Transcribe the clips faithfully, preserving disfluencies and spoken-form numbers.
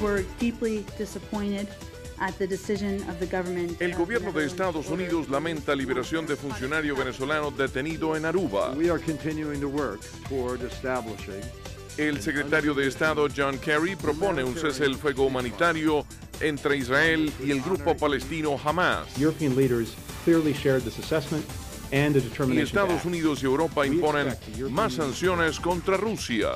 were deeply disappointed at the decision of the government. El gobierno de Estados Unidos lamenta liberación de funcionario venezolano detenido en Aruba. We are continuing to work toward establishing. El secretario de Estado John Kerry propone un cese el fuego humanitario entre Israel y el grupo palestino Hamas. European leaders clearly shared this assessment and a determination. Y Estados Unidos y Europa imponen más sanciones contra Rusia.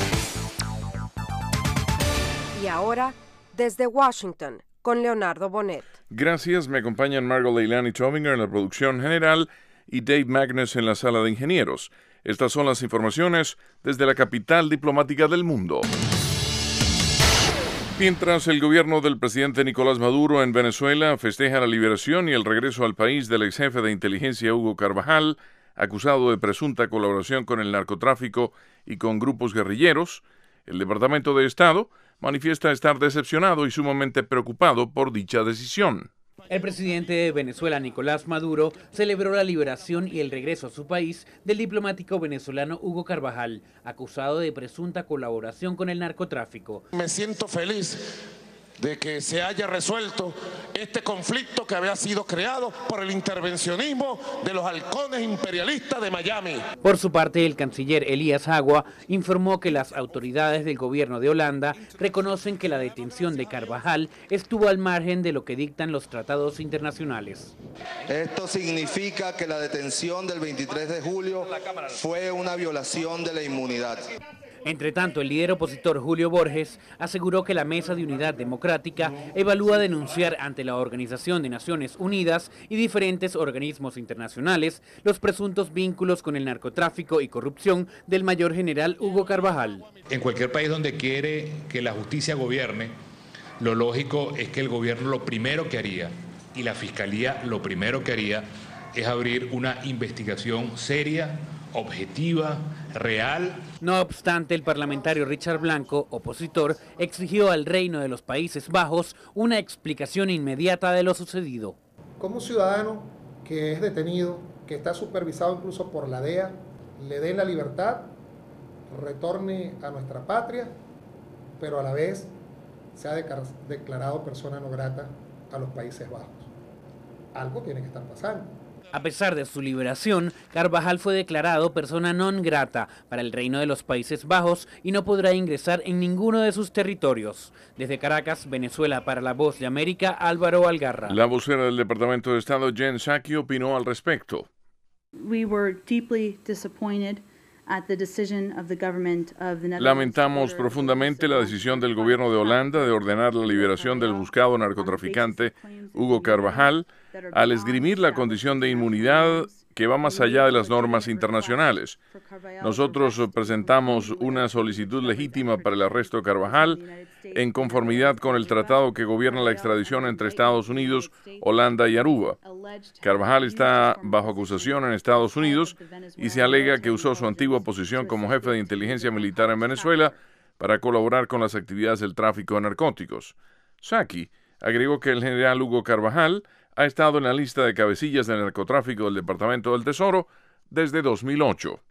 Y ahora, desde Washington, con Leonardo Bonet. Gracias, me acompañan Margot Leilani Tovinger en la producción general y Dave Magnus en la sala de ingenieros. Estas son las informaciones desde la capital diplomática del mundo. Mientras el gobierno del presidente Nicolás Maduro en Venezuela festeja la liberación y el regreso al país del ex jefe de inteligencia Hugo Carvajal, acusado de presunta colaboración con el narcotráfico y con grupos guerrilleros, el Departamento de Estado manifiesta estar decepcionado y sumamente preocupado por dicha decisión. El presidente de Venezuela, Nicolás Maduro, celebró la liberación y el regreso a su país del diplomático venezolano Hugo Carvajal, acusado de presunta colaboración con el narcotráfico. Me siento feliz de que se haya resuelto este conflicto que había sido creado por el intervencionismo de los halcones imperialistas de Miami. Por su parte, el canciller Elías Agua informó que las autoridades del gobierno de Holanda reconocen que la detención de Carvajal estuvo al margen de lo que dictan los tratados internacionales. Esto significa que la detención del veintitrés de julio fue una violación de la inmunidad. Entre tanto, el líder opositor Julio Borges aseguró que la Mesa de Unidad Democrática evalúa denunciar ante la Organización de Naciones Unidas y diferentes organismos internacionales los presuntos vínculos con el narcotráfico y corrupción del mayor general Hugo Carvajal. En cualquier país donde quiere que la justicia gobierne, lo lógico es que el gobierno lo primero que haría y la fiscalía lo primero que haría es abrir una investigación seria, objetiva, real. No obstante, el parlamentario Richard Blanco, opositor, exigió al Reino de los Países Bajos una explicación inmediata de lo sucedido. Como un ciudadano que es detenido, que está supervisado incluso por la D E A, le den la libertad, retorne a nuestra patria, pero a la vez se ha declarado persona no grata a los Países Bajos. Algo tiene que estar pasando. A pesar de su liberación, Carvajal fue declarado persona non grata para el Reino de los Países Bajos y no podrá ingresar en ninguno de sus territorios. Desde Caracas, Venezuela, para La Voz de América, Álvaro Algarra. La vocera del Departamento de Estado, Jen Psaki, opinó al respecto. We were deeply disappointed at the decision of the government of the Netherlands. Lamentamos profundamente la decisión del gobierno de Holanda de ordenar la liberación del buscado narcotraficante Hugo Carvajal al esgrimir la condición de inmunidad que va más allá de las normas internacionales. Nosotros presentamos una solicitud legítima para el arresto de Carvajal en conformidad con el tratado que gobierna la extradición entre Estados Unidos, Holanda y Aruba. Carvajal está bajo acusación en Estados Unidos y se alega que usó su antigua posición como jefe de inteligencia militar en Venezuela para colaborar con las actividades del tráfico de narcóticos. Psaki agregó que el general Hugo Carvajal ha estado en la lista de cabecillas del narcotráfico del Departamento del Tesoro desde dos mil ocho.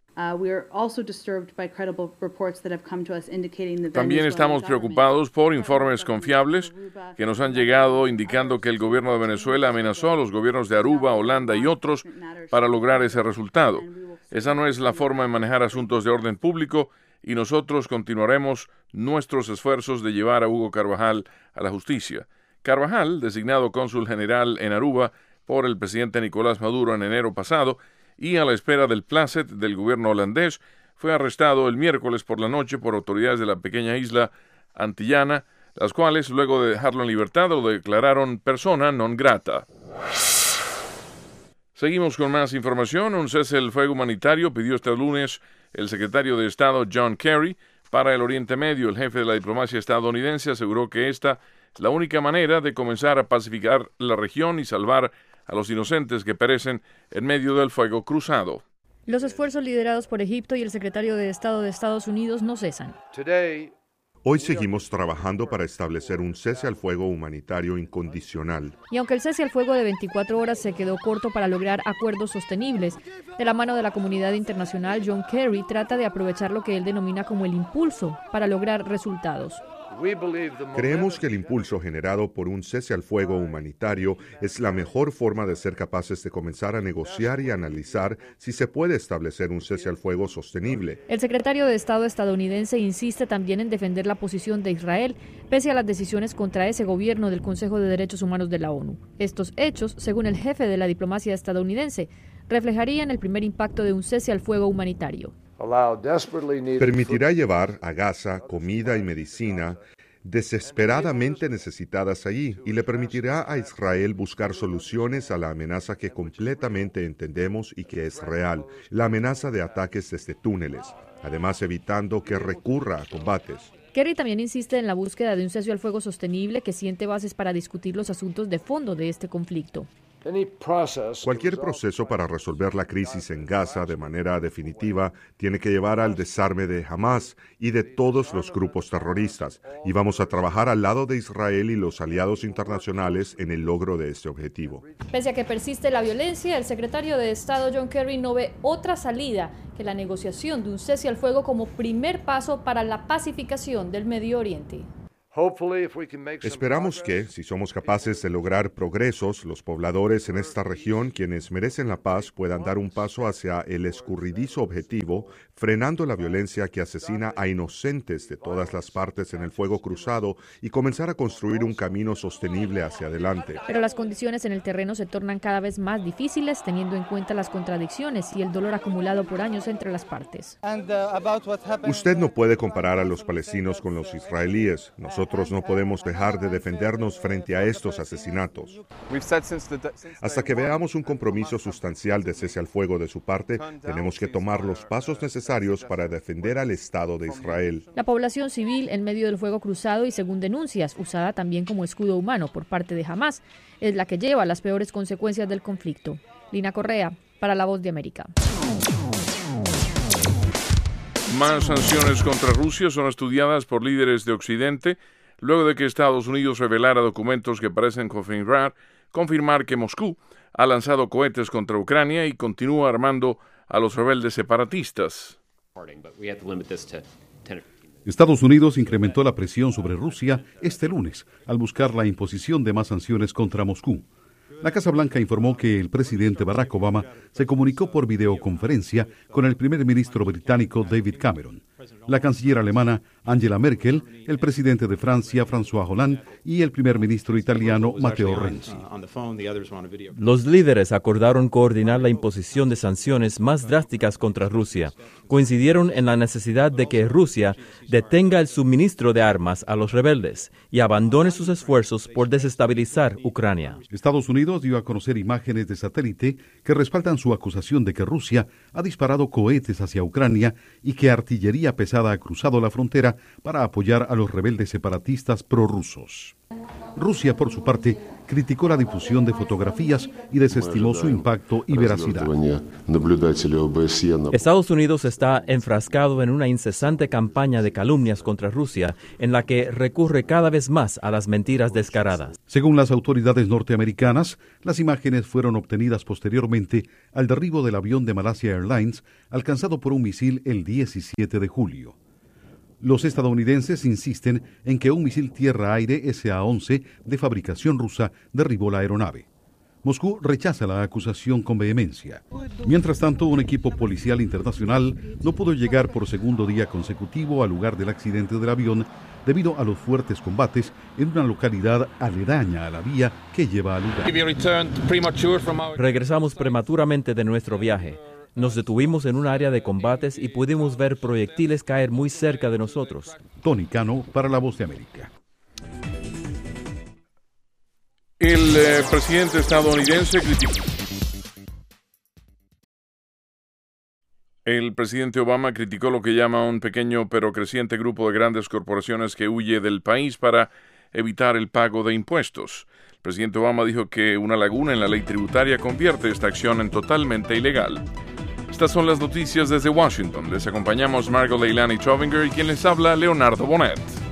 También estamos preocupados por informes confiables que nos han llegado indicando que el gobierno de Venezuela amenazó a los gobiernos de Aruba, Holanda y otros para lograr ese resultado. Esa no es la forma de manejar asuntos de orden público y nosotros continuaremos nuestros esfuerzos de llevar a Hugo Carvajal a la justicia. Carvajal, designado cónsul general en Aruba por el presidente Nicolás Maduro en enero pasado y a la espera del plácet del gobierno holandés, fue arrestado el miércoles por la noche por autoridades de la pequeña isla antillana, las cuales, luego de dejarlo en libertad, lo declararon persona non grata. Seguimos con más información. Un cese el fuego humanitario pidió este lunes el secretario de Estado John Kerry para el Oriente Medio. El jefe de la diplomacia estadounidense aseguró que esta es la única manera de comenzar a pacificar la región y salvar a los inocentes que perecen en medio del fuego cruzado. Los esfuerzos liderados por Egipto y el secretario de Estado de Estados Unidos no cesan. Hoy seguimos trabajando para establecer un cese al fuego humanitario incondicional. Y aunque el cese al fuego de veinticuatro horas se quedó corto para lograr acuerdos sostenibles, de la mano de la comunidad internacional, John Kerry trata de aprovechar lo que él denomina como el impulso para lograr resultados. Creemos que el impulso generado por un cese al fuego humanitario es la mejor forma de ser capaces de comenzar a negociar y analizar si se puede establecer un cese al fuego sostenible. El secretario de Estado estadounidense insiste también en defender la posición de Israel, pese a las decisiones contra ese gobierno del Consejo de Derechos Humanos de la ONU. Estos hechos, según el jefe de la diplomacia estadounidense, reflejarían el primer impacto de un cese al fuego humanitario. Permitirá llevar a Gaza comida y medicina desesperadamente necesitadas allí y le permitirá a Israel buscar soluciones a la amenaza que completamente entendemos y que es real, la amenaza de ataques desde túneles, además evitando que recurra a combates. Kerry también insiste en la búsqueda de un cese al fuego sostenible que siente bases para discutir los asuntos de fondo de este conflicto. Cualquier proceso para resolver la crisis en Gaza de manera definitiva tiene que llevar al desarme de Hamas y de todos los grupos terroristas, y vamos a trabajar al lado de Israel y los aliados internacionales en el logro de este objetivo. Pese a que persiste la violencia, el secretario de Estado John Kerry no ve otra salida que la negociación de un cese al fuego como primer paso para la pacificación del Medio Oriente. Esperamos que, si somos capaces de lograr progresos, los pobladores en esta región, quienes merecen la paz, puedan dar un paso hacia el escurridizo objetivo, frenando la violencia que asesina a inocentes de todas las partes en el fuego cruzado y comenzar a construir un camino sostenible hacia adelante. Pero las condiciones en el terreno se tornan cada vez más difíciles, teniendo en cuenta las contradicciones y el dolor acumulado por años entre las partes. Usted no puede comparar a los palestinos con los israelíes. Nosotros Nosotros no podemos dejar de defendernos frente a estos asesinatos. Hasta que veamos un compromiso sustancial de cese al fuego de su parte, tenemos que tomar los pasos necesarios para defender al Estado de Israel. La población civil en medio del fuego cruzado y, según denuncias, usada también como escudo humano por parte de Hamas, es la que lleva las peores consecuencias del conflicto. Lina Correa, para La Voz de América. Más sanciones contra Rusia son estudiadas por líderes de Occidente luego de que Estados Unidos revelara documentos que parecen confirmar, confirmar que Moscú ha lanzado cohetes contra Ucrania y continúa armando a los rebeldes separatistas. Estados Unidos incrementó la presión sobre Rusia este lunes al buscar la imposición de más sanciones contra Moscú. La Casa Blanca informó que el presidente Barack Obama se comunicó por videoconferencia con el primer ministro británico David Cameron, la canciller alemana Angela Merkel, el presidente de Francia François Hollande y el primer ministro italiano Matteo Renzi. Los líderes acordaron coordinar la imposición de sanciones más drásticas contra Rusia. Coincidieron en la necesidad de que Rusia detenga el suministro de armas a los rebeldes y abandone sus esfuerzos por desestabilizar Ucrania. Estados Unidos dio a conocer imágenes de satélite que respaldan su acusación de que Rusia ha disparado cohetes hacia Ucrania y que artillería pesada ha cruzado la frontera para apoyar a los rebeldes separatistas prorrusos. Rusia, por su parte, criticó la difusión de fotografías y desestimó su impacto y veracidad. Estados Unidos está enfrascado en una incesante campaña de calumnias contra Rusia, en la que recurre cada vez más a las mentiras descaradas. Según las autoridades norteamericanas, las imágenes fueron obtenidas posteriormente al derribo del avión de Malaysia Airlines, alcanzado por un misil el diecisiete de julio. Los estadounidenses insisten en que un misil tierra-aire ese a once de fabricación rusa derribó la aeronave. Moscú rechaza la acusación con vehemencia. Mientras tanto, un equipo policial internacional no pudo llegar por segundo día consecutivo al lugar del accidente del avión debido a los fuertes combates en una localidad aledaña a la vía que lleva al lugar. Regresamos prematuramente de nuestro viaje. Nos detuvimos en un área de combates y pudimos ver proyectiles caer muy cerca de nosotros. Tony Cano, para La Voz de América. El eh, presidente estadounidense criticó. El presidente Obama criticó lo que llama un pequeño pero creciente grupo de grandes corporaciones que huye del país para evitar el pago de impuestos. El presidente Obama dijo que una laguna en la ley tributaria convierte esta acción en totalmente ilegal. Estas son las noticias desde Washington. Les acompañamos Margot Leilani Chovinger y quien les habla, Leonardo Bonet.